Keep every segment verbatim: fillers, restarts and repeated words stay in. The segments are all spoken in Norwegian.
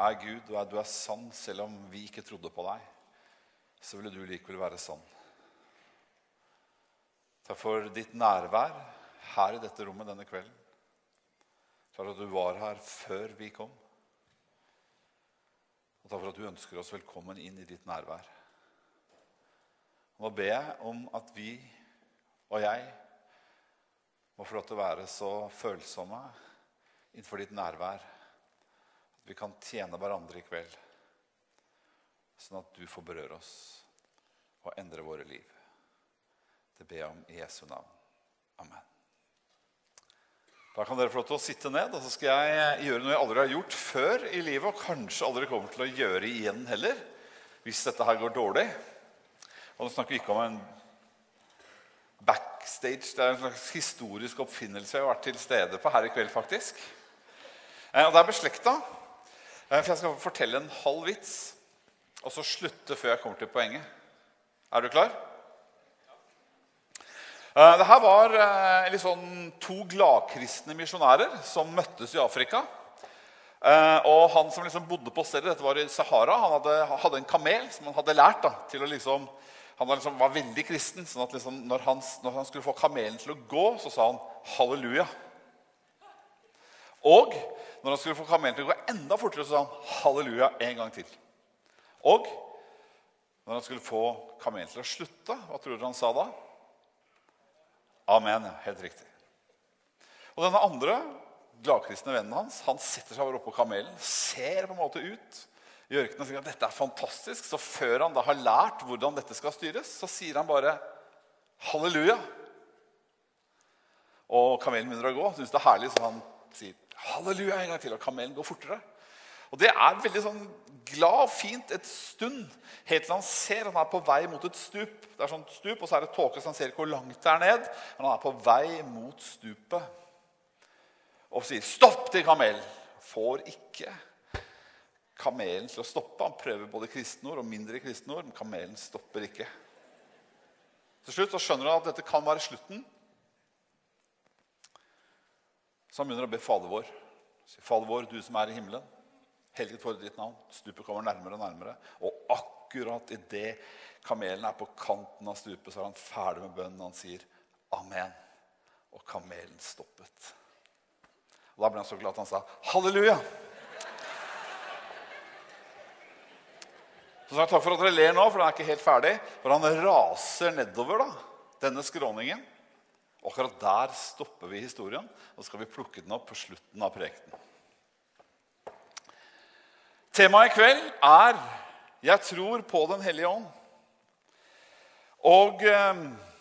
er Gud, og du er sann, selv om vi ikke trodde på deg, så ville du likevel være sann. Takk for ditt nærvær her i dette rommet denne kvelden. Takk for at du var her før vi kom. Og takk for at du ønsker oss velkommen inn i ditt nærvær. Nå ber jeg om at vi og jeg må få lov til å være så følsomme innenfor ditt nærvær at vi kan tjene hverandre i kveld, sånn at du får berøre oss og endre våre liv. Det ber jeg om i Jesu navn. Amen. Da kan dere få lov til å sitte ned, og så skal jeg gjøre noe jeg aldri har gjort før i livet, og kanskje aldri kommer til å gjøre igjen heller, hvis dette her går dårlig. Og nå snakker vi ikke om en backstage, det er en slags historisk oppfinnelse jeg har vært til stede på her i kveld faktisk. Og det er beslektet, for jeg skal fortelle en halv vits, og så slutte før jeg kommer til poenget. Er du klar? Det her var liksom to gladkristne misjonærer som møttes i Afrika. Og han som liksom bodde på stedet, dette var i Sahara, han hadde, hadde en kamel som han hadde lært da, til å liksom, han var, liksom, var veldig kristen, sånn at liksom, når, han, når han skulle få kamelen til å gå, så sa han halleluja. Og når han skulle få kamelen til å gå enda fortere, så sa han halleluja en gang til. Og når han skulle få kamelen til å slutte, hva tror du han sa da? Amen, ja, helt riktig. Og denne andre gladkristne vennen hans, han setter seg over oppe på kamelen, ser på en måte ut i ørkenen og sier at dette er fantastisk. Så før han da har lært hvordan dette skal styres, så sier han bare halleluja. Og kamelen begynner å gå, synes det er herlig, så han sier halleluja en gang til, og kamelen går fortere. Og det er veldig sånn glad og fint et stund, helt til han ser at han er på vei mot et stup. Det er sånn stup, og så er det tåke, så han ser ikke hvor langt det er ned, men han er på vei mot stupet. Og sier, stopp til kamelen. Får ikke kamelen til å stoppe. Han prøver både kristenord og mindre kristenord, men kamelen stopper ikke. Til slutt så skjønner han at dette kan være slutten. Så han begynner å be Fader vår. Sier, Fader vår, du som er i himmelen, helget for ditt navn. Stupet kommer nærmere og nærmere. Og akkurat i det kamelen er på kanten av stupet, så er han ferdig med bønnen. Han sier, amen. Og kamelen stoppet. Og da ble han så glad at han sa, halleluja! Så sagt, takk for at dere ler nå, for den er ikke helt ferdig. For han raser nedover da, denne skråningen. Og akkurat der stopper vi historien, og så skal vi plukke den opp på slutten av prekenen. Temaet i kveld er «Jeg tror på den hellige ånd». Og eh,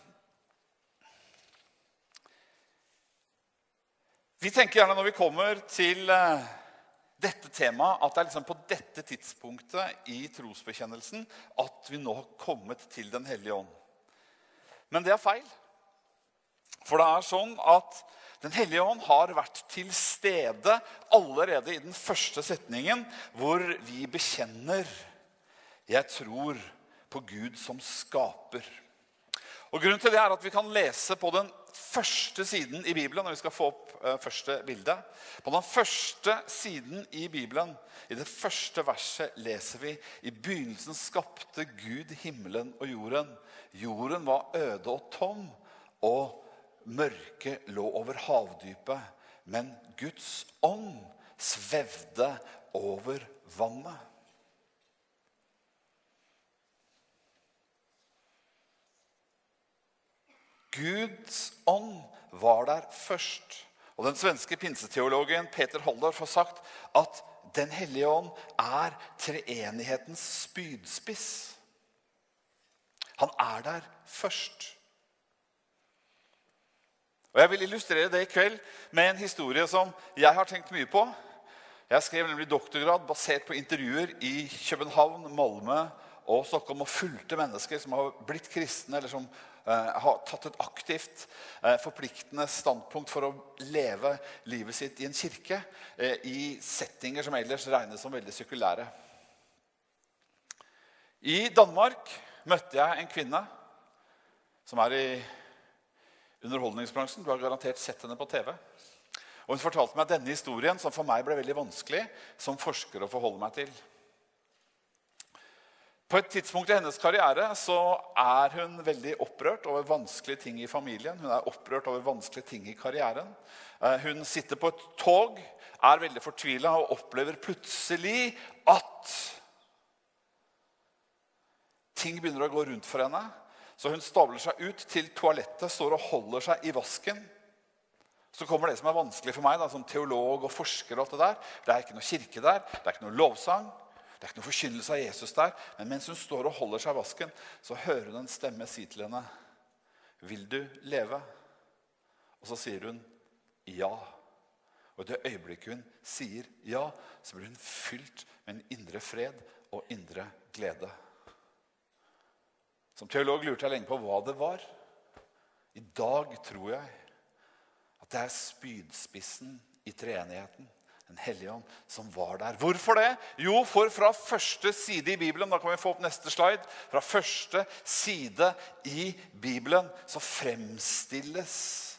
vi tenker gjerne når vi kommer til eh, dette temaet, at det er liksom på dette tidspunktet i trosbekjennelsen at vi nå har kommet til den hellige ånd. Men det er feil. For det er sånn at Den hellige ånd har vært til stede allerede i den første setningen, hvor vi bekjenner, jeg tror på Gud som skaper. Og grunnen til det er at vi kan lese på den første siden i Bibelen, når vi skal få opp uh, første bilde. På den første siden i Bibelen, i det første verset, leser vi, i begynnelsen skapte Gud himmelen og jorden. Jorden var øde og tom, og mørke lå over havdypet, men Guds ånd svevde over vannet. Guds ånd var der først. Og den svenske pinseteologen Peter Halldorf har sagt at den hellige ånd er treenighetens spydspiss. Han er der først. Og jeg vil illustrere det i kveld med en historie som jeg har tenkt mye på. Jeg skrev nemlig doktorgrad basert på intervjuer i København, Malmö og Stockholm, og fulgte mennesker som har blitt kristne, eller som eh, har tatt et aktivt, eh, forpliktende standpunkt for å leve livet sitt i en kirke, eh, i settinger som ellers regnes som veldig sekulære. I Danmark møtte jeg en kvinne som er i underholdningsbransjen. Du har garantert sett henne på T V. Og hun fortalte meg denne historien, som for meg ble veldig vanskelig som forsker å forholde meg til. På et tidspunkt i hennes karriere så er hun veldig opprørt over vanskelige ting i familien. Hun er opprørt over vanskelige ting i karrieren. Hun sitter på et tog, er veldig fortvilet og opplever plutselig at ting begynner å gå rundt for henne. Så hun stabler seg ut til toalettet, står og holder seg i vasken. Så kommer det som er vanskelig for meg, da, som teolog og forsker og alt det der. Det er ikke noe kirke der, det er ikke noe lovsang. Det er ikke noe forkynnelse av Jesus der, men mens hun står og holder seg i vasken, så hører hun en stemme si til henne, vil du leve? Og så sier hun, ja. Og i det øyeblikket hun sier ja, så blir hun fylt med en indre fred og indre glede. Som teolog lurte jeg lenge på hva det var. I dag tror jeg at det er spydspissen i treenigheten. Den hellige ånd som var der. Hvorfor det? Jo, for fra første side i Bibelen, da kan vi få opp neste slide, fra første side i Bibelen så fremstilles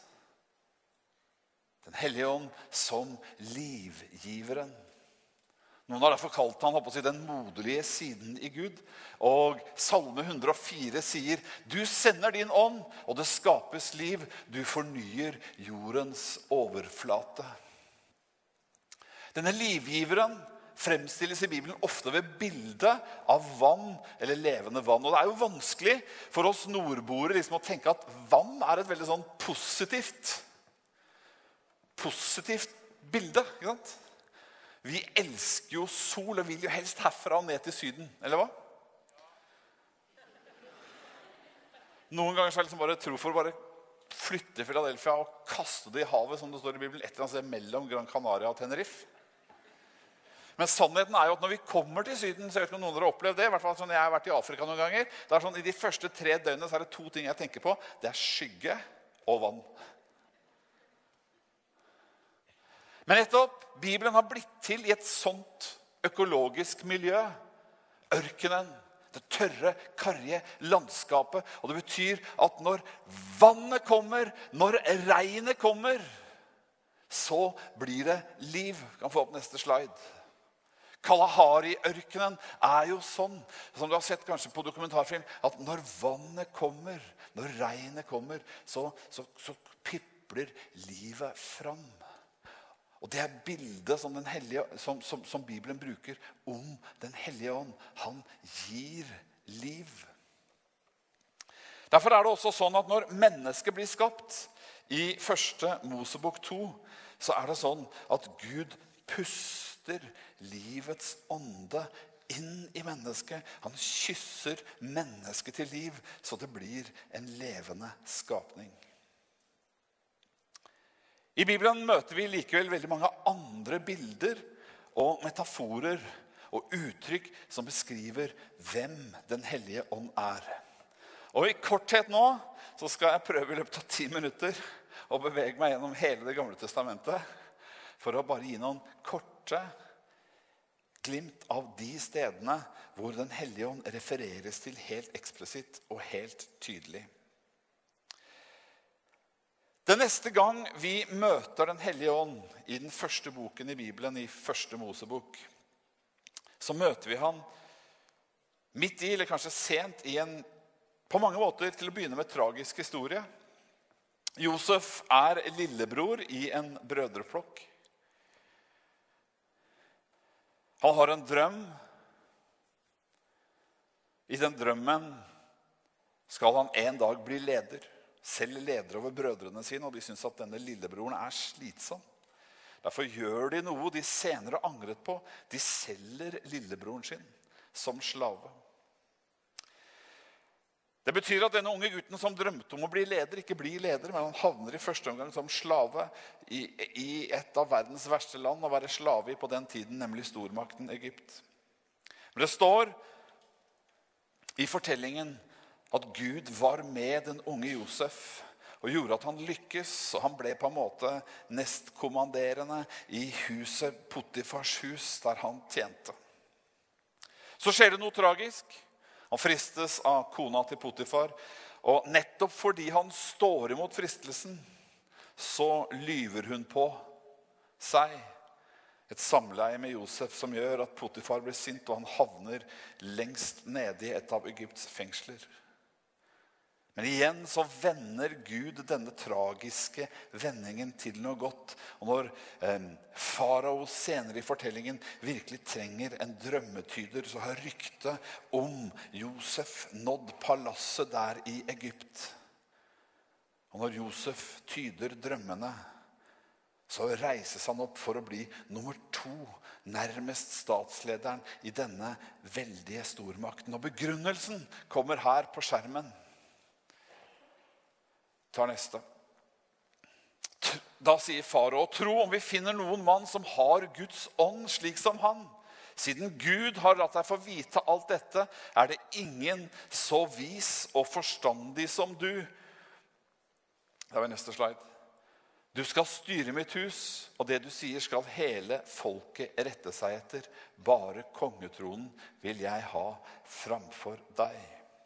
den hellige ånd som livgiveren. Noen har derfor kalt han, håper å si, den moderlige siden i Gud. Og Salme hundre og fire sier, du sender din ånd, og det skapes liv. Du fornyer jordens overflate. Denne livgiveren fremstilles i Bibelen ofte ved bilde av vann eller levende vann. Og det er jo vanskelig for oss nordboere liksom å tenke at vann er et veldig sånn positivt, positivt bilde. Ikke sant? Vi elsker jo sol og vil jo helst herfra og ned til syden, eller hva? Noen ganger så er jeg liksom bare tro for å bare flytte Philadelphia og kaste det i havet, som det står i Bibelen, et eller annet sted mellom Gran Canaria og Tenerife. Men sannheten er jo at når vi kommer til syden, så jeg vet ikke om noen av dere har opplevd det, i hvert fall sånn jeg har vært i Afrika noen ganger, det er sånn i de første tre døgnene så er det to ting jeg tenker på, det er skygge og vann. Men nettopp, Bibelen har blitt til i et sånt økologisk miljø, ørkenen, det tørre, karrige landskapet, og det betyr at når vannet kommer, når regnet kommer, så blir det liv. Vi kan få opp neste slide. Kalahari-ørkenen er jo sånn, som du har sett kanskje på dokumentarfilm, at når vannet kommer, når regnet kommer, så, så, så pipler livet fram. Og det er bildet som, den hellige, som, som, som Bibelen bruker om den hellige ånd. Han gir liv. Derfor er det også sånn at når mennesket blir skapt i første Mosebok to, så er det sånn at Gud puster livets ånde inn i mennesket. Han kysser mennesket til liv, så det blir en levende skapning. I Bibelen møter vi likevel veldig mange andre bilder og metaforer og uttrykk som beskriver hvem den hellige ånd er. Og i korthet nå så skal jeg prøve i løpet av ti minutter å bevege meg gjennom hele det gamle testamentet for å bare gi noen korte glimt av de stedene hvor den hellige ånd refereres til helt eksplisitt og helt tydelig. Den neste gang vi møter den hellige ånd i den første boken i Bibelen, i første Mosebok, så møter vi han midt i, eller kanskje sent i en, på mange måter til å begynne med tragisk historie. Josef er lillebror i en brødreflokk. Han har en drøm. I den drømmen skal han en dag bli leder. Selv leder over brødrene sine, og de synes at denne lillebroren er slitsom. Derfor gjør de noe de senere angret på. De selger lillebroren sin som slave. Det betyr at denne unge gutten som drømte om å bli leder, ikke blir leder, men han havner i første omgang som slave i, i et av verdens verste land å være slave i på den tiden, nemlig stormakten Egypt. Men det står i fortellingen at Gud var med den unge Josef og gjorde at han lykkes, og han ble på en måte nestkommanderende i huset, Potifars hus, der han tjente. Så skjer det noe tragisk. Han fristes av kona til Potifar, og nettopp fordi han står imot fristelsen, så lyver hun på seg. Et samleie med Josef som gjør at Potifar blir sint, og han havner lengst nede i et av Egypts fengsler. Men igjen så vender Gud denne tragiske vendingen til noe godt. Og når eh, farao senere i fortellingen virkelig trenger en drømmetyder, så har ryktet om Josef nådd palasset der i Egypt. Og når Josef tyder drømmene, så reises han opp for å bli nummer to, nærmest statslederen i denne veldige stormakten. Og begrunnelsen kommer her på skjermen. Ta neste. Da sier farao, tro om vi finner noen mann som har Guds ånd slik som han. Siden Gud har latt deg få vite alt dette, er det ingen så vis og forstandig som du. Da er vi neste slide. Du skal styre mitt hus, og det du sier skal hele folket rette seg etter. Bare kongetronen vil jeg ha framfor deg.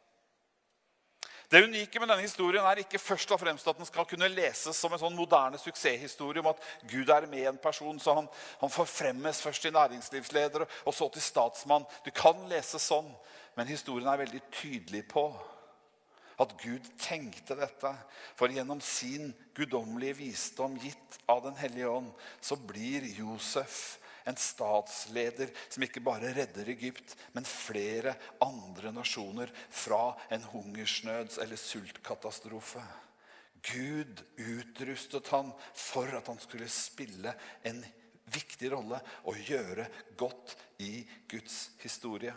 Det unike med denne historien er ikke først og fremst at den skal kunne leses som en sånn moderne suksesshistorie om at Gud er med en person, så han, han forfremmes først til næringslivsleder og så til statsmann. Du kan lese sånn, men historien er veldig tydelig på at Gud tenkte dette, for gjennom sin guddommelige visdom gitt av den hellige ånd, så blir Josef en statsleder som ikke bare redder Egypt, men flere andre nasjoner fra en hungersnøds- eller sultkatastrofe. Gud utrustet han for at han skulle spille en viktig rolle og gjøre godt i Guds historie.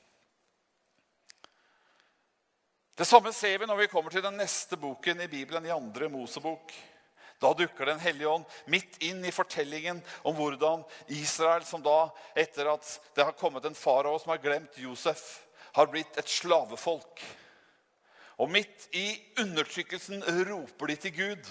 Det samme ser vi når vi kommer til den neste boken i Bibelen, i andre Mosebok. Da dukker den hellige ånd midt inn i fortellingen om hvordan Israel, som da, etter at det har kommet en farao som har glemt Josef, har blitt et slavefolk. Og midt i undertrykkelsen roper de til Gud.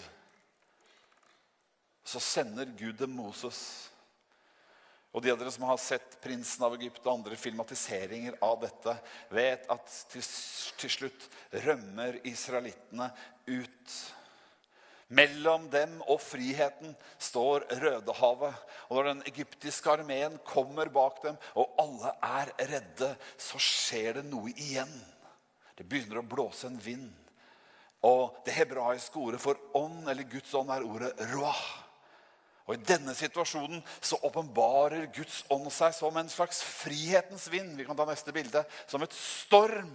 Så sender Gud dem Moses. Og de av dere som har sett Prinsen av Egypt og andre filmatiseringer av dette, vet at til, til slutt rømmer israelittene ut. Mellom dem og friheten står Rødehavet. Og når den egyptiske armeen kommer bak dem, og alle er redde, så skjer det noe igjen. Det begynner å blåse en vind. Og det hebraiske ordet for ånd, eller Guds ånd, er ordet ruah. Og i denne situasjonen så åpenbarer Guds ånd seg som en slags frihetens vind. Vi kan ta neste bilde. Som et storm.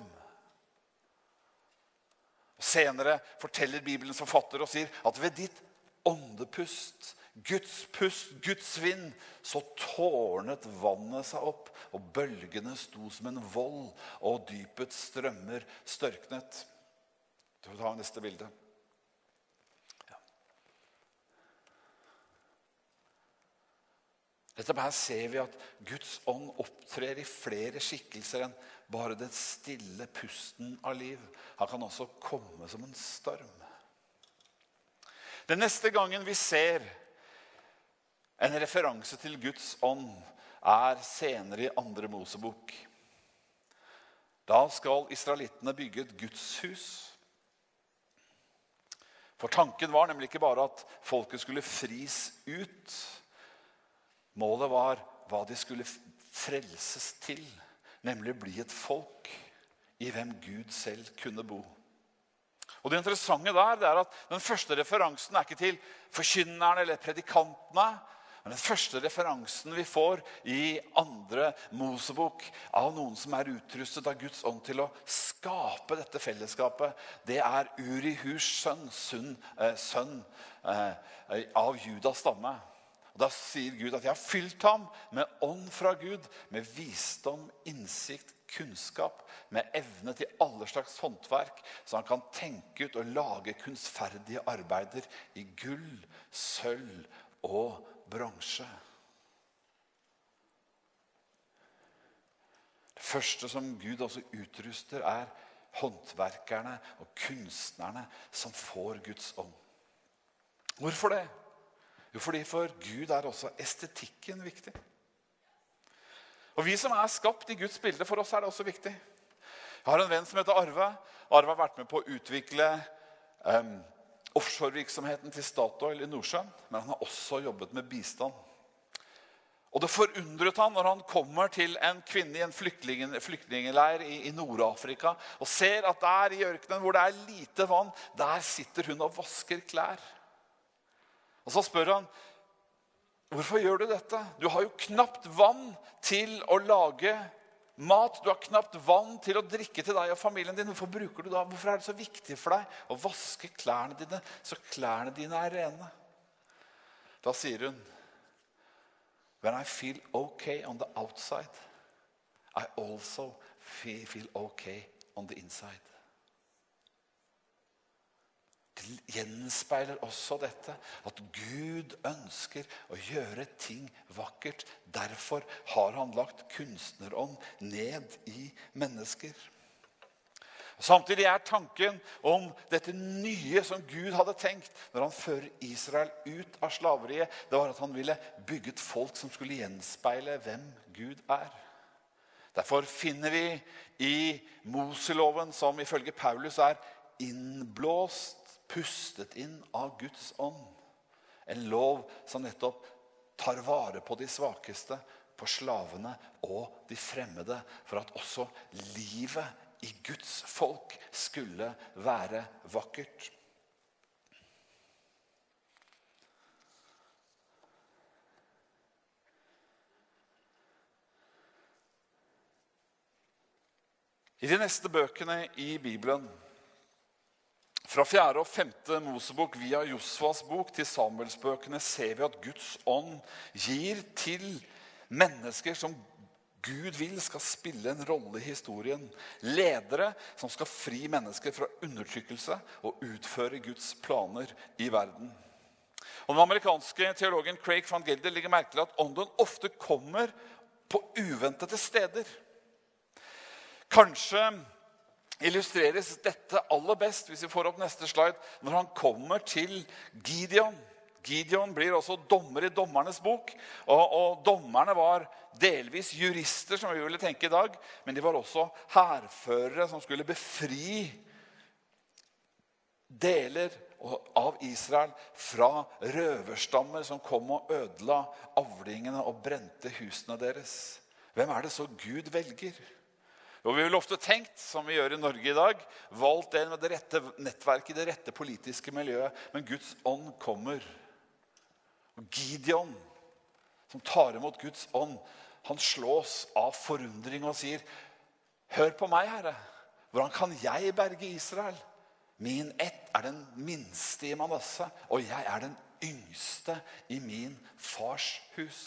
Og senere forteller Bibelens forfatter og sier at ved ditt åndepust, Guds pust, Guds vind, så tårnet vannet seg opp, og bølgene sto som en vold, og dypets strømmer størknet. Så vi tar neste bilde. Dette her ser vi at Guds ånd opptrer i flere skikkelser enn bare den stille pusten av liv. Han kan også komme som en storm. Den neste gangen vi ser en referanse til Guds ånd er senere i andre Mosebok. Da skal israelittene bygge et Guds hus. For tanken var nemlig ikke bare at folket skulle fris ut. Målet var hva de skulle frelses til, nemlig bli et folk i hvem Gud selv kunne bo. Og det interessante der, det er at den første referansen er ikke til forkynnerne eller predikantene, men den første referansen vi får i andre Mosebok av noen som er utrustet av Guds ånd til å skape dette fellesskapet, det er Uri Hurs sønn, sønn, eh, sønn eh, av Judas stamme. Og da sier Gud at jeg har fylt ham med ånd fra Gud, med visdom, innsikt, kunnskap, med evne til alle slags håndverk, så han kan tenke ut og lage kunstferdige arbeider i gull, sølv og bronse. Det første som Gud også utruster er håndverkerne og kunstnerne som får Guds ånd. Hvorfor det? Jo, fordi for Gud er også estetikken viktig. Og vi som er skapt i Guds bilde, for oss er det også viktig. Jeg har en venn som heter Arve. Arve har vært med på å utvikle um, offshore-virksomheten til Statoil i Nordsjøen, men han har også jobbet med bistand. Og det forundret han når han kommer til en kvinne i en flyktning, flyktningeleir i, i Nord-Afrika og ser at der i ørkenen hvor det er lite vann, der sitter hun og vasker klær. Og så spør han, hvorfor gjør du dette? Du har jo knapt vann til å lage mat. Du har knapt vann til å drikke til deg og familien din. Hvorfor bruker du da? Hvorfor er det så viktig for deg å vaske klærne dine, så klærne dine er rene? Da sier hun, when I feel okay on the outside, I also feel, feel okay on the inside. Det gjenspeiler også dette, at Gud ønsker å gjøre ting vakkert. Derfor har han lagt kunstnerånd ned i mennesker. Samtidig er tanken om dette nye som Gud hadde tenkt når han fører Israel ut av slaveriet, det var at han ville bygge et folk som skulle gjenspeile hvem Gud er. Derfor finner vi i Moseloven, som ifølge Paulus er innblåst, pustet inn av Guds ånd. En lov som nettopp tar vare på de svakeste, på slavene og de fremmede, for at også livet i Guds folk skulle være vakkert. I de neste bøkene i Bibelen, fra fjerde og femte Mosebok via Josvas bok til Samuelsbøkene, ser vi at Guds ånd gir til mennesker som Gud vil skal spille en rolle i historien. Ledere som skal fri mennesker fra undertrykkelse og utføre Guds planer i verden. Og den amerikanske teologen Craig van Gelder legger merke til at ånden ofte kommer på uventede steder. Kanskje illustreres dette aller best, hvis vi får opp neste slide, når han kommer til Gideon. Gideon blir også dommer i dommernes bok, og, og dommerne var delvis jurister, som vi ville tenke i dag, men de var også hærførere som skulle befri deler av Israel fra røverstammer som kom og ødela avlingene og brente husene deres. Hvem er det så Gud velger? Og vi vil ofte tenkt, som vi gjør i Norge i dag, valgt en med det rette nettverket, det rette politiske miljøet, men Guds ånd kommer. Og Gideon, som tar imot Guds ånd, han slås av forundring og sier, hør på meg, Herre, hvordan kan jeg berge Israel? Min ett er den minste i Manasse, og jeg er den yngste i min fars hus.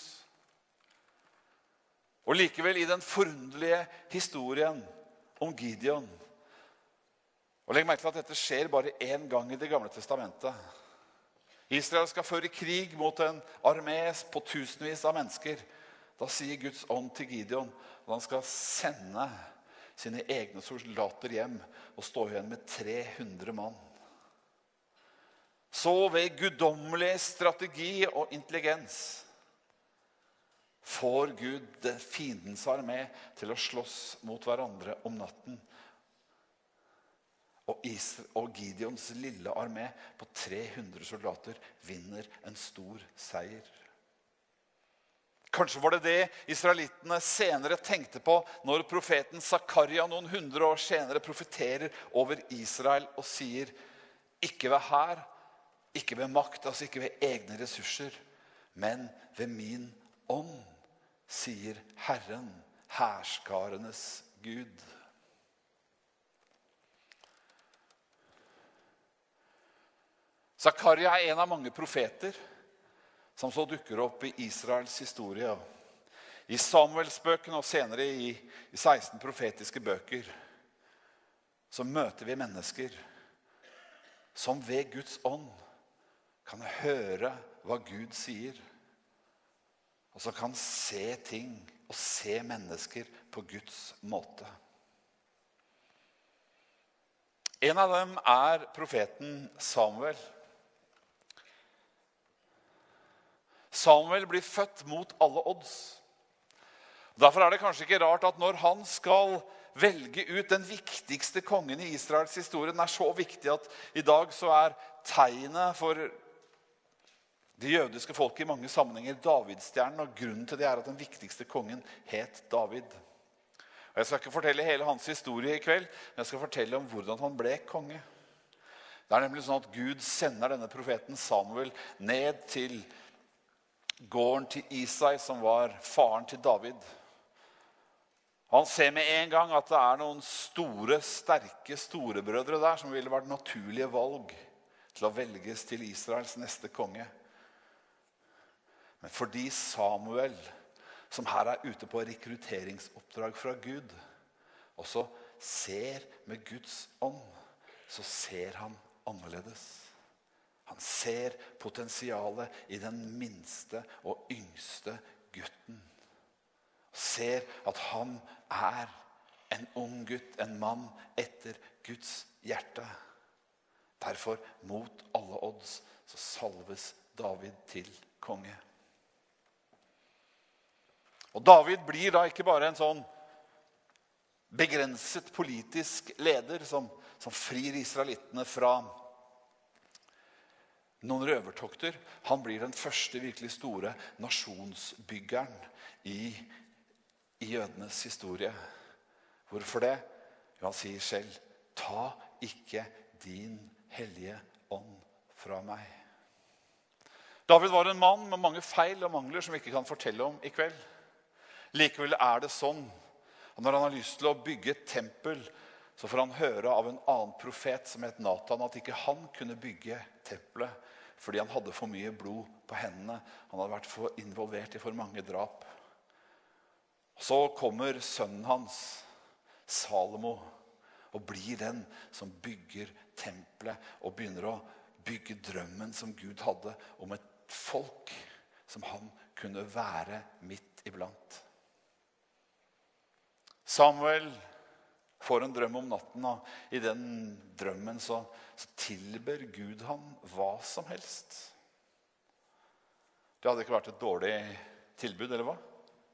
Og likevel i den forunderlige historien om Gideon. Og legg merke til at dette skjer bare en gang i det gamle testamentet. Israel skal føre krig mot en armé på tusenvis av mennesker. Da sier Guds ånd til Gideon at han skal sende sine egne soldater hjem og stå igjen med tre hundre mann. Så ved guddommelig strategi og intelligens får Gud det fiendens armé til å slåss mot hverandre om natten. Og, Israel, og Gideons lille armé på tre hundre soldater vinner en stor seier. Kanskje var det det israelittene senere tenkte på når profeten Zakaria noen hundre år senere profeterer over Israel og sier, ikke ved hær, ikke ved makt, altså ikke ved egne ressurser, men ved min ånd, sier Herren, hærskarenes Gud. Zakaria er en av mange profeter som så dukker opp i Israels historie. I Samuelsbøkene og senere i, i seksten profetiske bøker så møter vi mennesker som ved Guds ånd kan høre hva Gud sier, og så kan se ting og se mennesker på Guds måte. En av dem er profeten Samuel. Samuel blir født mot alle odds. Derfor er det kanskje ikke rart at når han skal velge ut den viktigste kongen i Israels historie, den er så viktig at i dag så er tegnet for det jødiske folket i mange sammenhenger Davidstjernen, og grunnen til det er at den viktigste kongen het David. Og jeg skal ikke fortelle hele hans historie i kveld, men jeg skal fortelle om hvordan han ble konge. Det er nemlig sånn at Gud sender denne profeten Samuel ned til gården til Isai, som var faren til David. Han ser med en gang at det er noen store, sterke storebrødre der som ville vært naturlige valg til å velges til Israels neste konge. Men fordi Samuel, som her er ute på rekrutteringsoppdrag fra Gud, også ser med Guds ånd, så ser han annerledes. Han ser potensialet i den minste og yngste gutten. Ser at han er en ung gutt, en mann etter Guds hjerte. Derfor, mot alle odds, så salves David til konge. Og David blir da ikke bare en sånn begrenset politisk leder som, som frir israelittene fra noen røvertokter. Han blir den første virkelig store nasjonsbyggeren i, i jødenes historie. Hvorfor det? Jo, han sier selv, ta ikke din hellige ånd fra meg. David var en mann med mange feil og mangler som vi ikke kan fortelle om i kveld. Likevel er det sånn, og når han har lyst til å bygge et tempel, så får han høre av en annen profet som het Nathan, at ikke han kunne bygge tempelet, fordi han hadde for mye blod på hendene. Han hadde vært for involvert i for mange drap. Så kommer sønnen hans, Salomo, og blir den som bygger tempelet, og begynner å bygge drømmen som Gud hadde om et folk som han kunne være midt iblant. Samuel får en drøm om natten, og i den drømmen så, så tilber Gud han hva som helst. Det hadde ikke vært et dårlig tilbud, eller hva?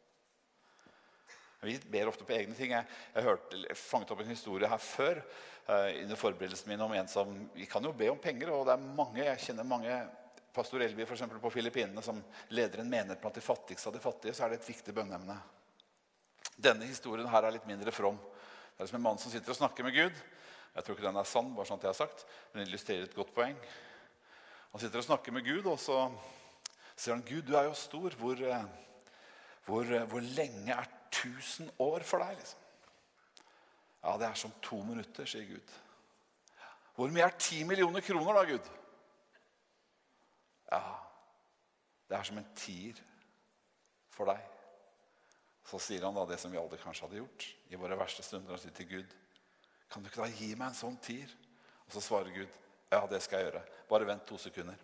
Vi ber ofte på egne ting. Jeg, jeg hørte, jeg fanget opp en historie her før, uh, under forberedelsen min om en som, vi kan jo be om penger, og det er mange, jeg kjenner mange, pastor Elvi for eksempel på Filippinene, som leder en menighet blant de fattigste av de fattige, så er det et viktig bønneemne. Denne historien her er litt mindre from. Det er som en mann som sitter og snakker med Gud. Jeg tror ikke den er sann, bare sånn at jeg har sagt, men den illustrerer et godt poeng. Han sitter og snakker med Gud, og så sier han, Gud, du er jo stor. Hvor, hvor, hvor lenge er tusen år for deg? Liksom? Ja, det er som to minutter, sier Gud. Hvor mye er ti millioner kroner da, Gud? Ja, det er som en tier for deg. Så sier han da det som vi aldri kanskje hadde gjort i våre verste stunder, og sier til Gud, kan du ikke da gi meg en sånn tier? Og så svarer Gud, ja, det skal jeg gjøre. Bare vent to sekunder.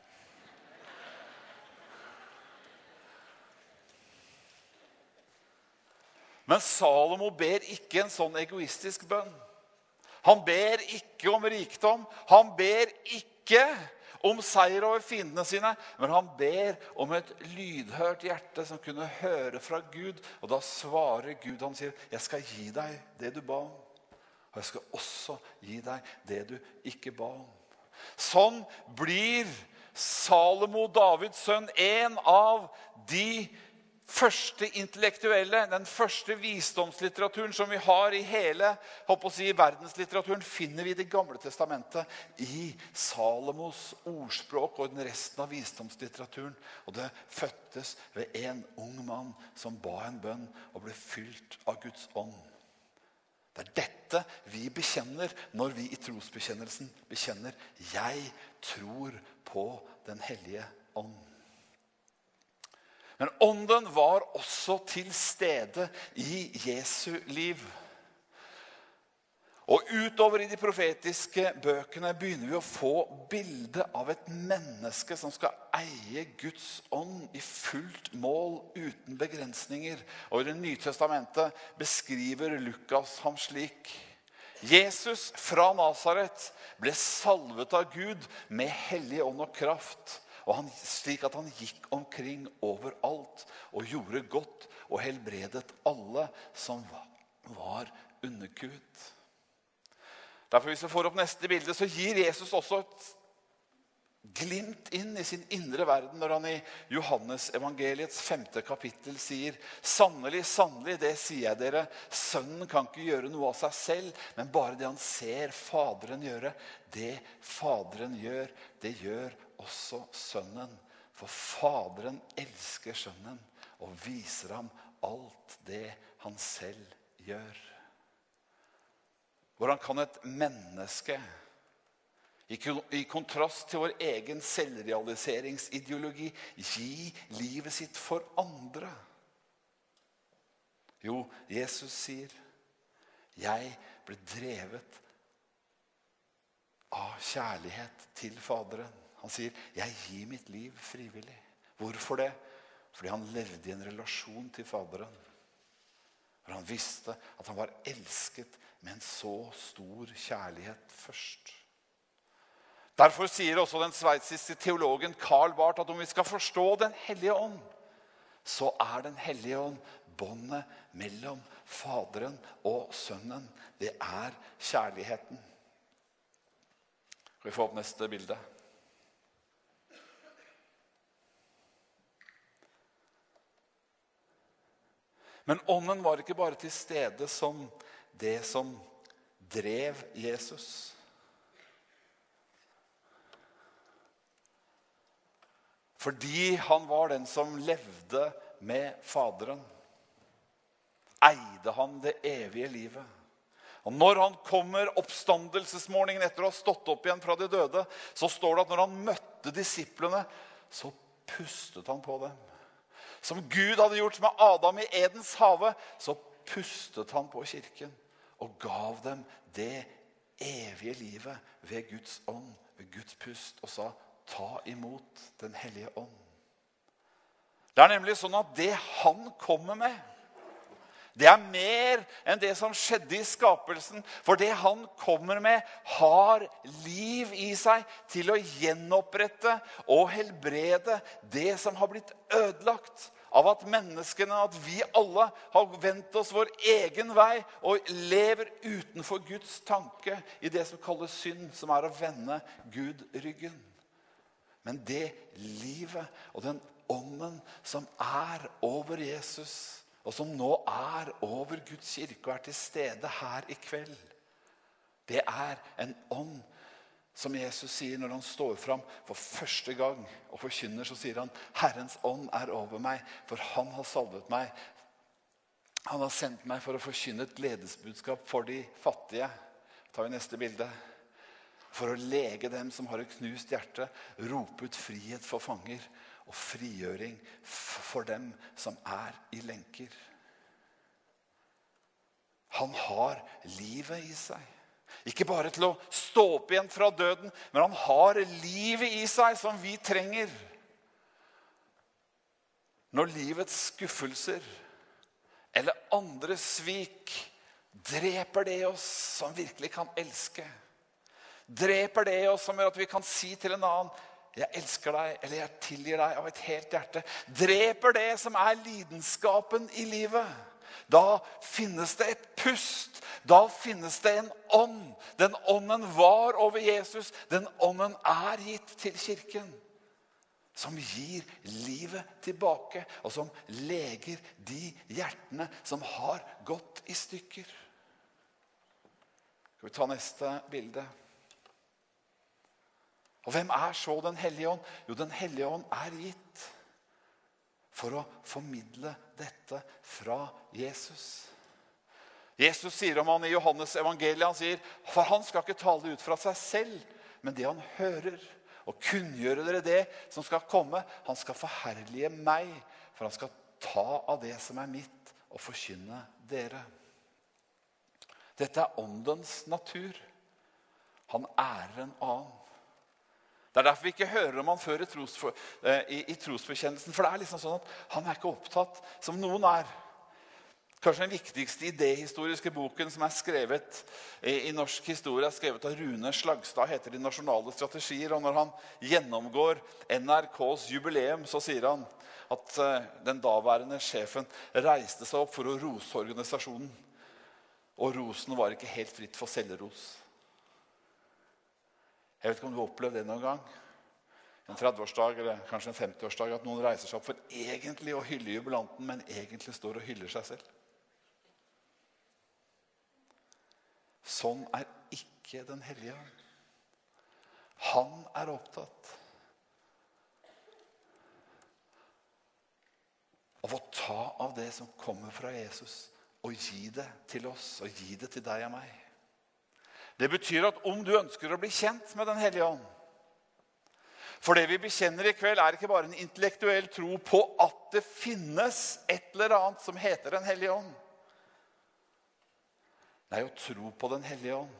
Men Salomo ber ikke en sånn egoistisk bønn. Han ber ikke om rikdom. Han ber ikke om seier over fiendene sine, men han ber om et lydhørt hjerte som kunne høre fra Gud. Og da svarer Gud, han sier, jeg skal gi deg det du ba om, og jeg skal også gi deg det du ikke ba om. Sånn blir Salomo, Davids sønn, en av de første intellektuelle, den første visdomslitteraturen som vi har i hele, håper å si, verdenslitteraturen, finner vi i Det gamle testamentet i Salomos ordspråk og den resten av visdomslitteraturen. Og det fødtes ved en ung mann som ba en bønn og ble fylt av Guds ånd. Det er dette vi bekjenner når vi i trosbekjennelsen bekjenner jeg tror på den hellige ånd. Men ånden var også til stede i Jesu liv. Og utover i de profetiske bøkene begynner vi å få bilde av et menneske som skal eie Guds ånd i fullt mål uten begrensninger. Og i Det nye testamentet beskriver Lukas ham slik. Jesus fra Nazaret ble salvet av Gud med hellig ånd og kraft. og han, slik at han gikk omkring overalt og gjorde godt og helbredet alle som var underkuet. Derfor hvis vi får opp neste bilde, så gir Jesus også et glimt inn i sin indre verden når han i Johannes evangeliets femte kapittel sier: sannelig, sannelig, det sier jeg dere, sønnen kan ikke gjøre noe av seg selv, men bare det han ser faderen gjøre. Det faderen gjør, det gjør også sønnen. For faderen elsker sønnen og viser ham alt det han selv gjør. Hvordan kan et menneske, i kontrast til vår egen selvrealiseringsideologi, gi livet sitt for andre? Jo, Jesus sier: jeg ble drevet av kjærlighet til Faderen. Han sier: jeg gir mitt liv frivillig. Hvorfor det? Fordi han levde i en relasjon til Faderen. For han visste at han var elsket med en så stor kjærlighet først. Derfor sier også den sveitsiske teologen Karl Barth at om vi skal forstå den hellige ånd, så er den hellige ånd båndet mellom Faderen og Sønnen. Det er kjærligheten. Skal vi få opp neste bilde? Men ånden var ikke bare til stede som det som drev Jesus. Fordi han var den som levde med Faderen, eide han det evige livet. Og når han kommer oppstandelsesmorgenen etter å ha stått opp igjen fra de døde, så står det at når han møtte disiplene, så pustet han på dem. Som Gud hadde gjort med Adam i Edens hage, så pustet han på kirken og gav dem det evige livet ved Guds ånd, ved Guds pust, og sa: ta imot den hellige ånd. Det er nemlig sånn at det han kommer med, det er mer enn det som skjedde i skapelsen. For det han kommer med har liv i seg til å gjenopprette og helbrede det som har blitt ødelagt av at menneskene, at vi alle har vendt oss vår egen vei og lever utenfor Guds tanke i det som kalles synd, som er å vende Gud ryggen. Men det livet og den ånden som er over Jesus, og som nå er over Guds kirke og er til stede her i kveld, det er en ånd som Jesus sier når han står fram for første gang og forkynner, så sier han: Herrens ånd er over meg, for han har salvet meg. Han har sendt meg for å forkynne et gledesbudskap for de fattige. Tar vi neste bilde. For å lege dem som har et knust hjerte, rope ut frihet for fanger og frigjøring for dem som er i lenker. Han har livet i seg. Ikke bare til å stå opp igjen fra døden, men han har livet i seg som vi trenger. Når livets skuffelser eller andre svik dreper det oss som virkelig kan elske, dreper det oss som gjør at vi kan si til en annen: jeg elsker deg, eller jeg tilgir deg av et helt hjerte. Dreper det som er lidenskapen i livet. Da finnes det et pust. Da finnes det en ånd. Den ånden var over Jesus. Den ånden er gitt til kirken. Som gir livet tilbake, og som leger de hjertene som har gått i stykker. Skal vi ta neste bilde? Og hvem er så den hellige ånd? Jo, den hellige ånd er gitt for å formidle dette fra Jesus. Jesus sier om han i Johannes evangeliet, han sier: for han skal ikke tale ut fra seg selv, men det han hører, og kunngjøre dere det som skal komme. Han skal forherlige meg, for han skal ta av det som er mitt, og forkynne dere. Dette er åndens natur. Han ærer en annen. Det er derfor vi ikke hører om han før i, trosfor, i, i trosbekjennelsen. For det er liksom sånn at han er ikke opptatt, som noen er, Kanskje den viktigste idehistoriske boken som er skrevet i, i norsk historie, er skrevet av Rune Slagstad, heter De nasjonale strategier. Og når han gjennomgår N R K's jubileum, så sier han at uh, den daværende sjefen reiste seg opp for å rose organisasjonen. Og rosen var ikke helt fritt for selvros. Jeg vet ikke om du har opplevd det noen gang. En tredve-årsdag eller kanskje en femti-årsdag, at noen reiser seg opp for egentlig å hylle jubilanten, men egentlig står og hyller seg selv. Sånn er ikke den hellige ånd. Han er opptatt av å ta av det som kommer fra Jesus, og gi det til oss, og gi det til deg og meg. Det betyr at om du ønsker å bli kjent med den hellige ånd, for det vi bekjenner i kveld er ikke bare en intellektuell tro på at det finnes et eller annet som heter den hellige ånd. Nei, å tro på den hellige ånd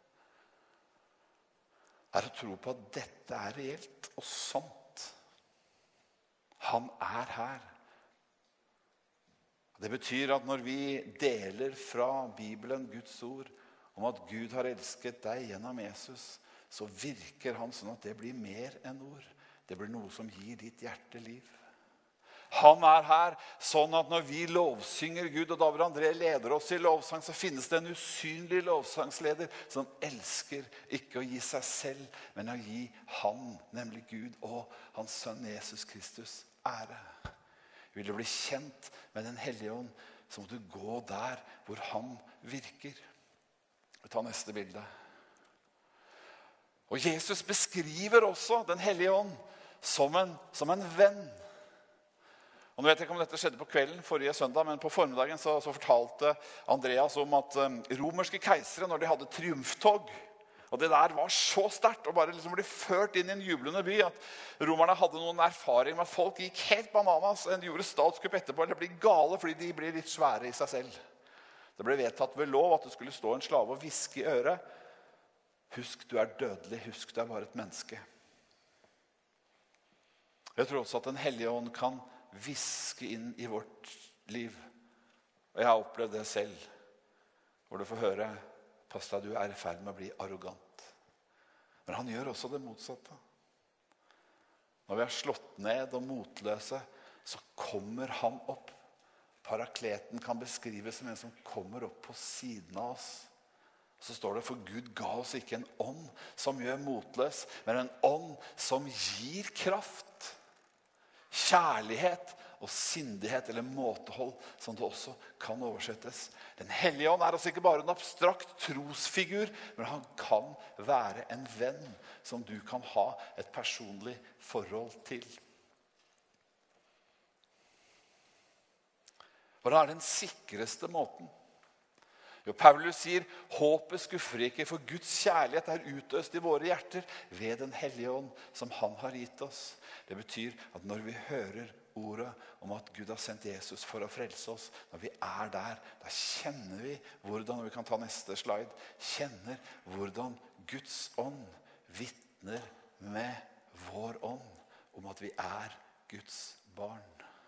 er å tro på at dette er reelt og sant. Han er her. Det betyr at når vi deler fra Bibelen, Guds ord, om at Gud har elsket deg gjennom Jesus, så virker han sånn at det blir mer enn ord. Det blir noe som gir ditt hjerte liv. Han er her sånn at når vi lovsynger Gud, og David André leder oss i lovsang, så finnes det en usynlig lovsangsleder som elsker ikke å gi seg selv, men å gi han, nemlig Gud og hans sønn Jesus Kristus, ære. Vil du bli kjent med den hellige ånd, så må du gå der hvor han virker. Vi tar neste bilde. Og Jesus beskriver også den hellige ånd som en, som en venn. Og nå vet jeg ikke om dette skjedde på kvelden forrige søndag, men på formiddagen så, så fortalte Andreas om at um, romerske keisere, når de hadde triumftog, og det der var så sterkt, og bare liksom ble ført inn i en jublende by, at romerne hadde noen erfaring med at folk gikk helt bananas, de gjorde statskupp etterpå, eller ble gale fordi de ble litt svære i seg selv. Det ble vedtatt ved lov at det skulle stå en slave og viske i øret. Husk, du er dødelig. Husk, du er bare et menneske. Jeg tror også at den hellige ånd kan viske inn i vårt liv. Og jeg har opplevd det selv, hvor du får høre, pass deg, du er i ferd med å bli arrogant. Men han gjør også det motsatte. Når vi er slått ned og motløse, så kommer han opp. Parakleten kan beskrives som en som kommer opp på siden av oss. Så står det, for Gud ga oss ikke en ånd som gjør motløs, men en ånd som gir kraft, kjærlighet og sindighet, eller måtehold, som det også kan oversettes. Den hellige ånd er altså ikke bare en abstrakt trosfigur, men han kan være en venn som du kan ha et personlig forhold til. Hva er den sikreste måten? Jo, Paulus sier, håpet skuffer ikke, for Guds kjærlighet er utøst i våre hjerter ved den hellige ånd som han har gitt oss. Det betyr at når vi hører ordet om at Gud har sendt Jesus for å frelse oss, når vi er der, da kjenner vi hvordan, og vi kan ta neste slide, kjenner hvordan Guds ånd vitner med vår ånd om at vi er Guds barn.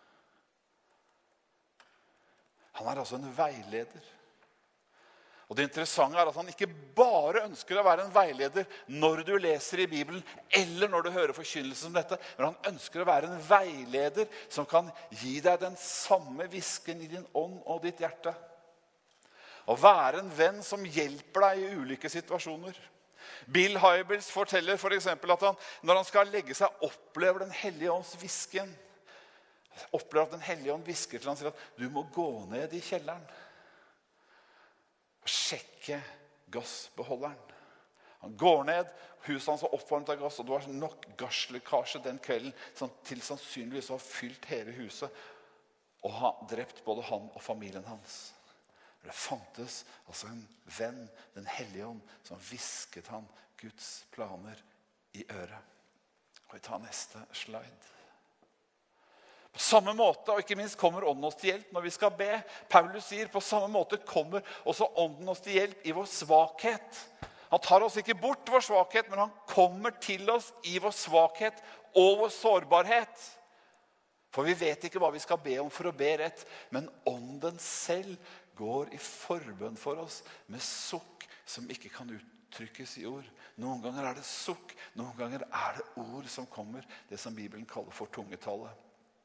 Han er altså en veileder. Og det interessante er at han ikke bare ønsker å være en veileder når du leser i Bibelen, eller når du hører forkynnelse som dette, men han ønsker å være en veileder som kan gi deg den samme visken i din ånd og ditt hjerte. Å være en venn som hjelper deg i ulike situasjoner. Bill Hybels forteller for eksempel at han, når han skal legge seg, opplever den hellige ånds visken. Opplever at den hellige ånd visker til han, sier at du må gå ned i kjelleren og sjekke gassbeholderen. Han går ned, huset hans er oppvarmet av gass, og det var nok gasslekkasje den kvelden som til sannsynligvis har fylt hele huset og har drept både han og familien hans. Det fantes altså en venn, den hellige ånd, som visket han Guds planer i øret. Og vi tar neste slide. På samme måte, og ikke minst kommer ånden oss til hjelp når vi skal be. Paulus sier, på samme måte kommer også ånden oss til hjelp i vår svakhet. Han tar oss ikke bort vår svakhet, men han kommer til oss i vår svakhet og vår sårbarhet. For vi vet ikke hva vi skal be om for å be rett, men ånden selv går i forbønn for oss med sukk som ikke kan uttrykkes i ord. Noen ganger er det sukk, noen ganger er det ord som kommer, det som Bibelen kaller for tungetallet.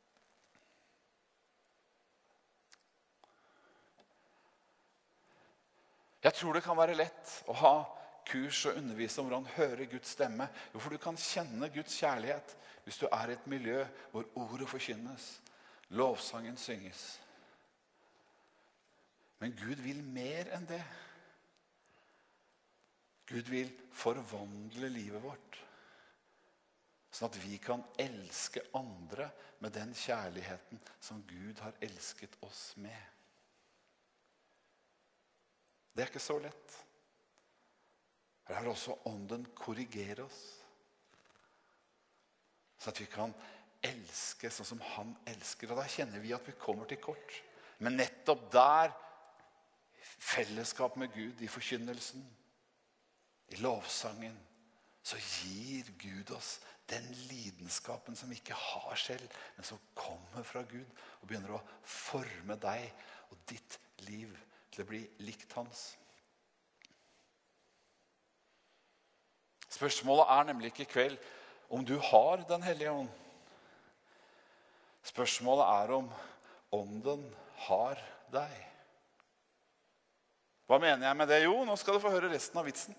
Jeg tror det kan være lett å ha kurs og undervise om hvordan høre Guds stemme. Jo, for du kan kjenne Guds kjærlighet hvis du er i et miljø hvor ordet forkynnes, lovsangen synges. Men Gud vil mer enn det. Gud vil forvandle livet vårt, sånn at vi kan elske andre med den kjærligheten som Gud har elsket oss med. Det er ikke så lett. Her er også ånden korrigerer oss, så at vi kan elske sånn som han elsker. Og da kjenner vi at vi kommer til kort. Men nettopp der, fellesskap med Gud i forkynnelsen, i lovsangen, så gir Gud oss den lidenskapen som vi ikke har selv, men som kommer fra Gud og begynner å forme deg og ditt liv til å bli likt hans. Spørsmålet er nemlig ikke i kveld om du har den hellige ånd. Spørsmålet er om ånden har deg. Hva mener jeg med det? Jo, nå skal du få høre resten av vitsen.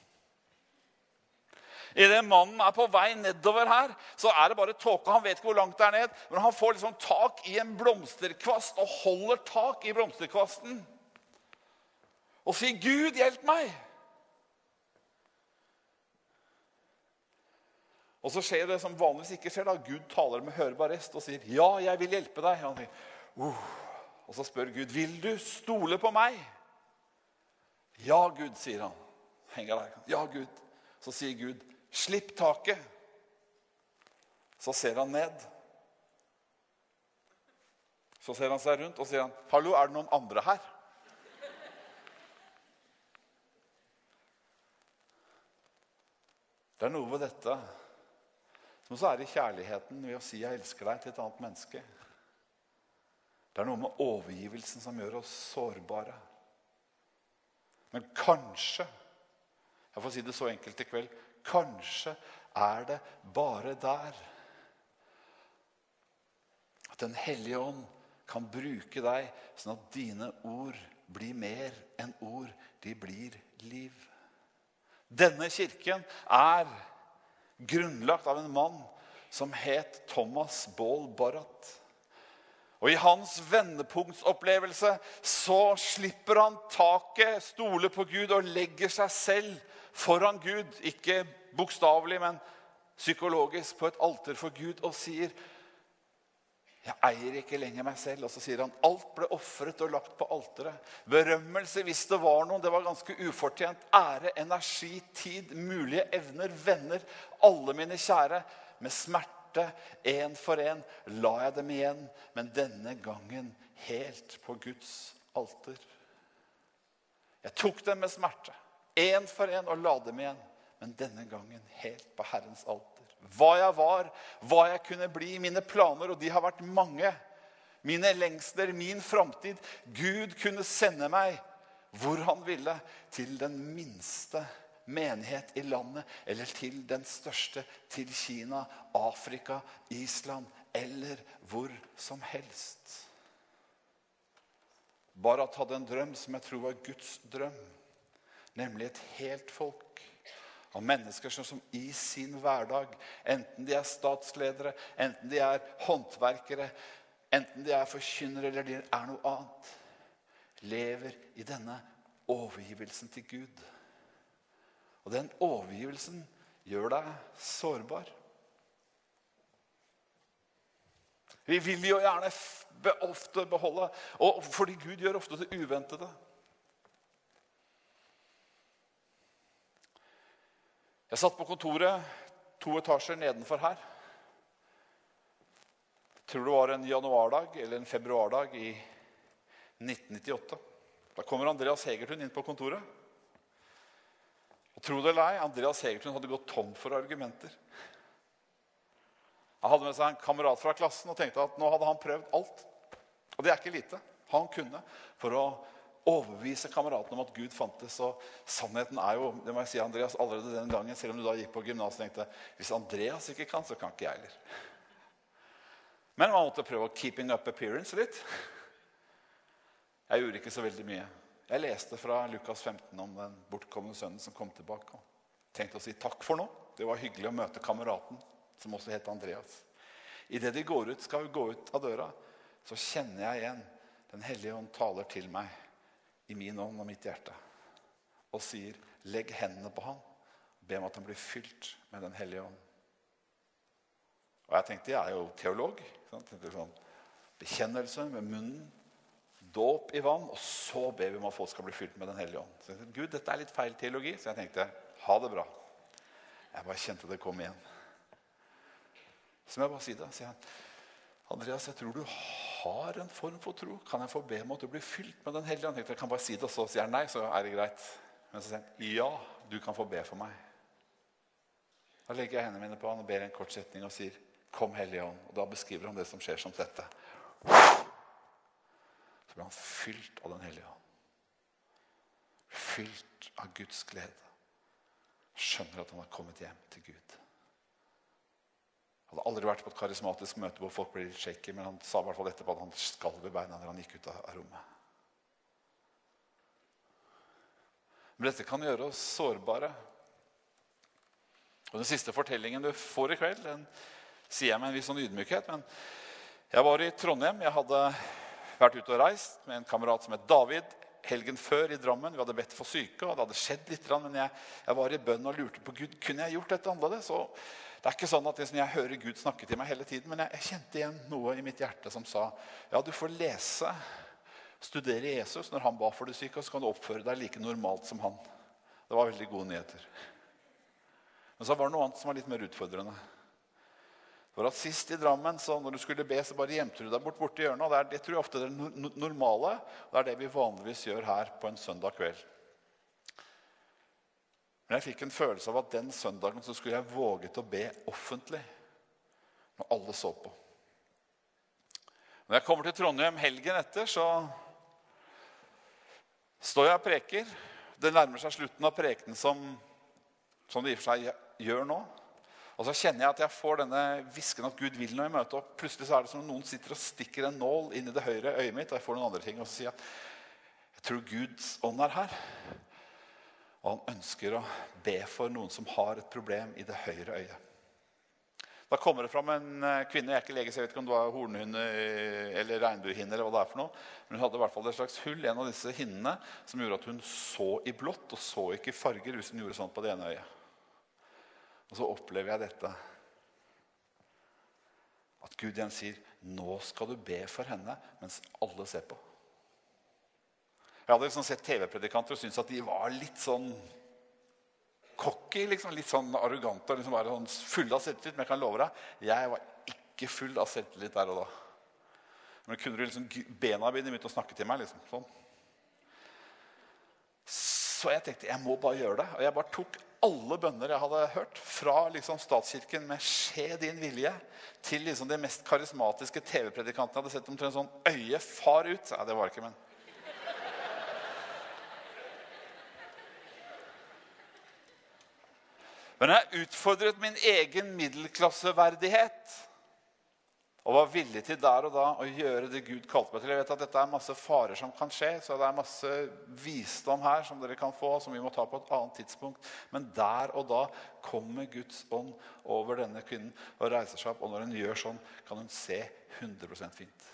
I det mannen er på vei nedover her, så er det bare tåke. Han vet ikke hvor langt det er ned, men han får liksom tak i en blomsterkvast og holder tak i blomsterkvasten. Og sier, Gud, hjelp meg! Og så skjer det som vanligvis ikke skjer da. Gud taler med hørbar rest og sier, ja, jeg vil hjelpe deg. Han sier, uh. Og så spør Gud, vil du stole på meg? Ja, Gud, sier han. Henger der. Ja, Gud. Så sier Gud, slipp taket. Så ser han ned. Så ser han seg rundt og sier han, hallo, er det noen andre her? Det er noe ved dette som så er i kjærligheten ved å si jeg elsker deg til et annet menneske. Det er noe med overgivelsen som gjør oss sårbare. Men kanskje, jeg får si det så enkelt i kveld, kanskje er det bare der at den hellige ånd kan bruke deg sånn at dine ord blir mer enn ord, de blir liv. Denne kirken er grunnlagt av en mann som het Thomas Ball Barratt. Og i hans vendepunktsopplevelse så slipper han taket, stoler på Gud og legger seg selv foran Gud. Ikke bokstavelig, men psykologisk på et alter for Gud og sier, jeg eier ikke lenger meg selv. Og så sier han, alt ble offret og lagt på alteret. Berømmelse, hvis det var noen, det var ganske ufortjent. Ære, energi, tid, mulige evner, venner, alle mine kjære. Med smerte, en for en, la jeg dem igjen. Men denne gangen helt på Guds alter. Jeg tok dem med smerte, en for en, og la dem igjen. Men denne gangen helt på Herrens alter. Hva jeg var, hva jeg kunne bli, mine planer, og de har vært mange. Mine lengsler, min fremtid. Gud kunne sende meg hvor han ville, til den minste menighet i landet, eller til den største, til Kina, Afrika, Island, eller hvor som helst. Barratt hadde en drøm som jeg tror var Guds drøm, nemlig et helt folk. Av mennesker som, som i sin hverdag, enten de er statsledere, enten de er håndverkere, enten de er forkynnere eller de er noe annet, lever i denne overgivelsen til Gud. Og den overgivelsen gjør deg sårbar. Vi vil jo gjerne ofte beholde, og fordi Gud gjør ofte det uventede. Jeg satt på kontoret to etasjer nedenfor her. Jeg tror det var en januardag eller en februardag i nitten nittiåtte. Da kommer Andreas Hegertun inn på kontoret. Og tro det eller ei, Andreas Hegertun hadde gått tom for argumenter. Han hadde med seg en kamerat fra klassen og tenkte at nå hadde han prøvd alt. Og det er ikke lite. Han kunne for å overbevise kameraten om at Gud fantes. Og sannheten er jo, det må jeg si Andreas, allerede den gangen, selv om du da gikk på gymnas, tenkte hvis Andreas ikke kan, så kan ikke jeg heller. Men man måtte prøve å keeping up appearance litt. Jeg gjorde ikke så veldig mye. Jeg leste fra Lukas femten om den bortkomne sønnen som kom tilbake. Og tenkte å si takk for nå. Det var hyggelig å møte kameraten, som også heter Andreas. I det de går ut, skal gå ut av døra, så kjenner jeg igjen Den hellige ånd taler til meg i min ånd og mitt hjerte og sier, legg hendene på han, be om at han blir fylt med Den hellige ånd. Og jeg tenkte, jeg er jo teolog, tenkte sånn, bekjennelse med munnen, dåp i vann, og så ber vi om at folk skal bli fylt med Den hellige ånd. Så jeg tenkte, Gud, dette er litt feil teologi, så jeg tenkte, ha det bra. Jeg bare kjente det kom igjen. Så må jeg bare si det, sier han, Andreas, jeg tror du har en form for tro. Kan jeg få be om at du blir fylt med Den hellige ånd? Jeg kan bare si det, og så sier han nei, så er det greit. Men så sier han, ja, du kan få be for meg. Da legger jeg hendene mine på han og ber en kort setning og sier, kom hellige ånd. Og da beskriver han det som skjer som dette. Så blir han fylt av Den hellige ånd. Fylt av Guds glede. Skjønner at han har kommet hjem til Gud. Han hadde aldri vært på et karismatisk møte hvor folk ble litt shaky, men han sa i hvert fall etterpå at han skalv i beina når han gikk ut av rommet. Men dette kan gjøre oss sårbare. Og den siste fortellingen du får i kveld, den sier jeg med en viss sånn ydmykhet, men jeg var i Trondheim. Jeg hadde vært ute og reist med en kamerat som het David, helgen før i Drammen. Vi hadde bedt for syke, og det hadde skjedd litt, men jeg, jeg var i bønn og lurte på Gud. Kunne jeg gjort dette annerledes? Så det er ikke sånn at jeg hører Gud snakke til meg hele tiden, men jeg, jeg kjente igjen noe i mitt hjerte som sa, ja, du får lese, studere Jesus når han ba for det syke, og så kan du oppføre deg like normalt som han. Det var veldig gode nyheter. Men så var det noe annet som var litt mer utfordrende. Det var at sist i Drammen, så når du skulle be, så bare gjemte du deg bort borte i hjørnet, og det, er, det tror jeg ofte det er no- normale, og det er det vi vanligvis gjør her på en søndag kveld. Men jeg fikk en følelse av at den søndagen så skulle jeg våget å be offentlig, når alle så på. Når jeg kommer til Trondheim helgen etter, så står jeg og preker. Det nærmer seg slutten av prekenen som, som det i og for seg gjør nå. Og så kjenner jeg at jeg får denne visken at Gud vil når jeg møter opp. Plutselig så er det som om noen sitter og stikker en nål inn i det høyre øyet mitt, og jeg får noen andre ting, og så sier jeg, jeg tror Guds ånd er her. Og han ønsker å be for noen som har et problem i det høyre øyet. Da kommer det fram en kvinne, jeg er ikke lege, så jeg vet ikke om det var hornhund eller regnbuehinne eller hva det er for noe. Men hun hadde i hvert fall et slags hull, en av disse hinnene, som gjorde at hun så i blått og så ikke i farger hvis hun gjorde sånn på det ene øyet. Og så opplever jeg dette. At Gud igjen sier, nå skal du be for henne mens alle ser på. Jeg hadde liksom sett tv-predikanter og syntes at de var litt sånn cocky, liksom, litt sånn arrogante, og liksom bare sånn full av selvtillit. Men jeg kan love deg, jeg var ikke full av selvtillit der og da. Men kunne du liksom bena begynne midt og snakke til meg, liksom, sånn. Så jeg tenkte, jeg må bare gjøre det. Og jeg bare tok alle bønner jeg hadde hørt, fra liksom statskirken med skje din vilje, til liksom de mest karismatiske tv-predikantene hadde sett omtrent sånn øye far ut. Ja, det var ikke, men... Men jeg utfordret min egen middelklasseverdighet og var villig til der og da å gjøre det Gud kalte meg til. Jeg vet at dette er masse farer som kan skje, så det er masse visdom her som dere kan få, som vi må ta på et annet tidspunkt. Men der og da kommer Guds ånd over denne kvinnen og reiser seg opp, og når hun gjør sånn, kan hun se hundre prosent fint.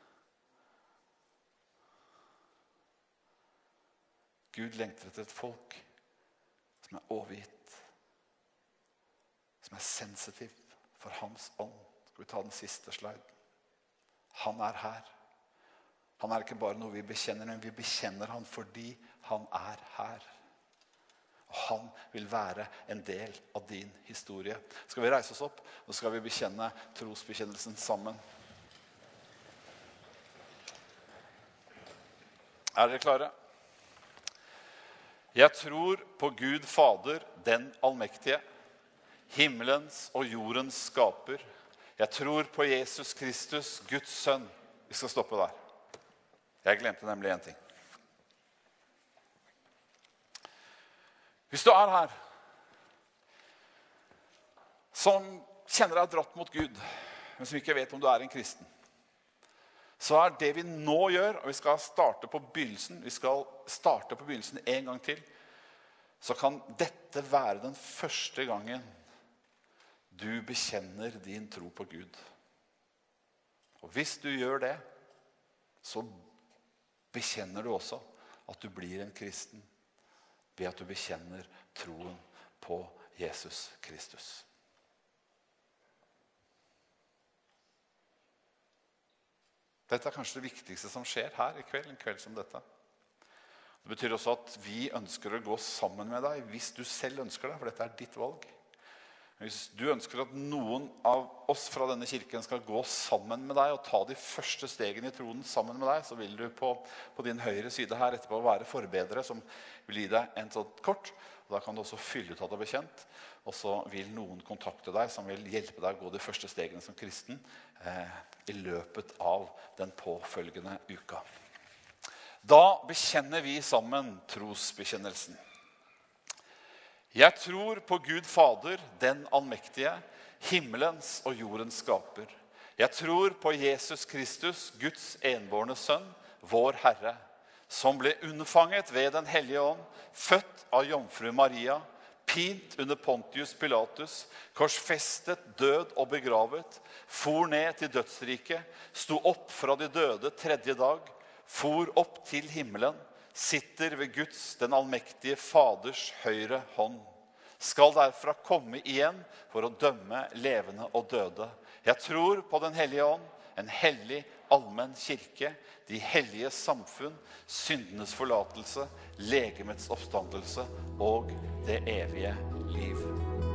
Gud lengter etter et folk som er overgitt, som er sensitiv for hans ånd. Skal vi ta den siste sliden? Han er her. Han er ikke bare noe vi bekjenner, men vi bekjenner han fordi han er her. Og han vil være en del av din historie. Skal vi reise oss opp, og skal vi bekjenne trosbekjennelsen sammen. Er dere klare? Jeg tror på Gud Fader, den allmektige, himmelens og jordens skaper. Jeg tror på Jesus Kristus, Guds sønn. Vi skal stoppe der. Jeg glemte nemlig en ting. Hvis du er her, som kjenner deg dratt mot Gud, men som ikke vet om du er en kristen, så er det vi nå gjør, og vi skal starte på begynnelsen, vi skal starte på begynnelsen en gang til, så kan dette være den første gangen du bekjenner din tro på Gud. Og hvis du gjør det, så bekjenner du også at du blir en kristen ved at du bekjenner troen på Jesus Kristus. Dette er kanskje det viktigste som skjer her i kveld, en kveld som dette. Det betyr også at vi ønsker å gå sammen med deg, hvis du selv ønsker det, for dette er ditt valg. Hvis du ønsker at noen av oss fra denne kirken skal gå sammen med deg og ta de første stegene i troen sammen med deg, så vil du på, på din høyre side her etterpå være forbedere som vil gi deg en sånn kort. Og da kan du også fylle ut at du er bekjent, og så vil noen kontakte deg som vil hjelpe deg å gå de første stegene som kristen eh, i løpet av den påfølgende uka. Da bekjenner vi sammen trosbekjennelsen. Jeg tror på Gud Fader, den allmektige, himmelens og jordens skaper. Jeg tror på Jesus Kristus, Guds enbårne sønn, vår Herre, som ble unnfanget ved den hellige ånd, født av jomfru Maria, pint under Pontius Pilatus, korsfestet, død og begravet, for ned til dødsriket, sto opp fra de døde tredje dag, for opp til himmelen, sitter ved Guds, den allmektige Faders høyre hånd. Skal derfra komme igjen for å dømme levende og døde. Jeg tror på den hellige ånd, en hellig allmenn kirke, de hellige samfunn, syndenes forlatelse, legemets oppstandelse og det evige liv.